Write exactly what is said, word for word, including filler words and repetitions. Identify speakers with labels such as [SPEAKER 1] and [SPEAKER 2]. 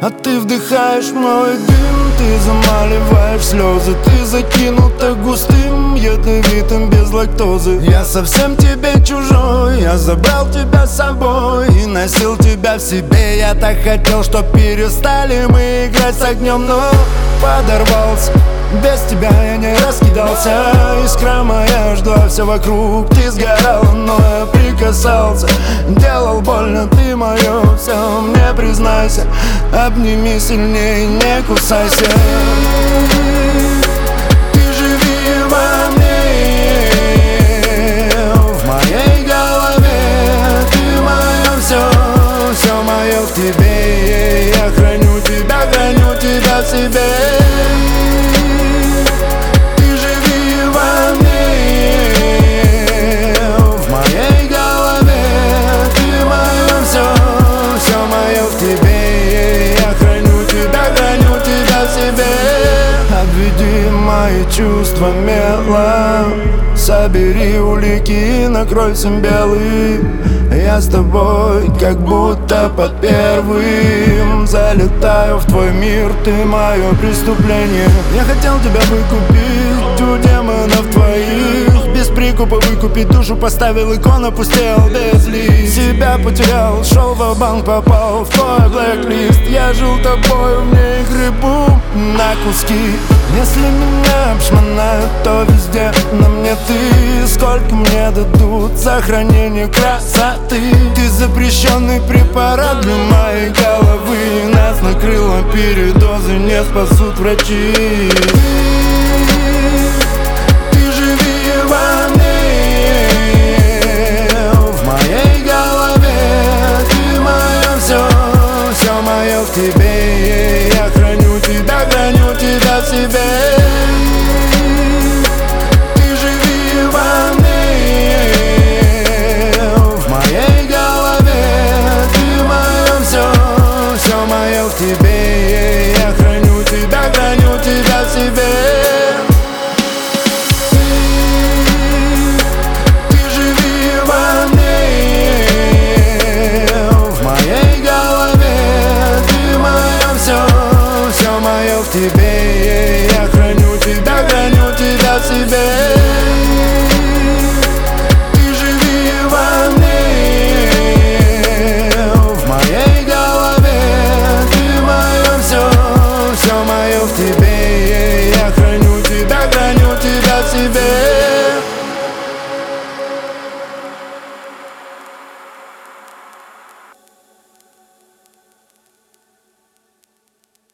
[SPEAKER 1] А ты вдыхаешь мой дым, ты замаливаешь слезы. Ты закинута густым, ядовитым, без лактозы. Я совсем тебе чужой, я забрал тебя с собой и носил тебя в себе. Я так хотел, чтоб перестали мы играть с огнем, но подорвался. Без тебя я не раскидался, искра моя жгла все вокруг. Ты сгорал, но я прикасался, делал больно ты мое все. Мне признайся, обними сильнее, не кусайся. Ты живи во мне, в моей голове. Ты мое все, все мое в тебе. Я храню тебя, храню тебя в себе. Обведи мои чувства мелом, собери улики и накрой всем белым. Я с тобой как будто под первым. Залетаю в твой мир, ты мое преступление. Я хотел тебя выкупить у демонов твоих. Без прикупа выкупить душу поставил, икон опустел без лиц. Себя потерял, шел ва-банк, попал в твой блэк-лист. Я жил тобой, мне игры бум на куски. Если меня обшмонают, то везде на мне ты. Сколько мне дадут за хранение красоты? Ты запрещенный препарат для моей головы. Нас накрыло передозы, не спасут врачи. Ты живи во мне, в моей голове. Ты мое все, все мое в тебе. Я храню тебя, храню тебя в себе. Тебе, я храню тебя, храню тебя в себе. Ты, ты живи во мне, в моей голове. Ты мое все, все мое в тебе. Я храню тебя, храню тебя в себе.